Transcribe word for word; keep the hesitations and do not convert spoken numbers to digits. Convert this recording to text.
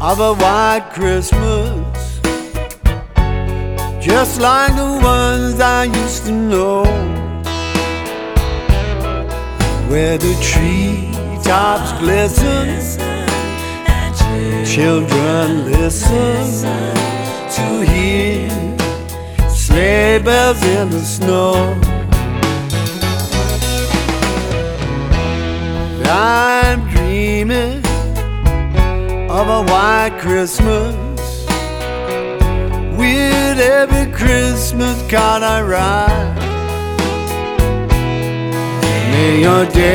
of a white Christmas, just like the ones I used to know, where the treetops glisten, children listen to hear sleigh bells in the snow. I'm dreaming of a white Christmas, with every Christmas card I write. May your day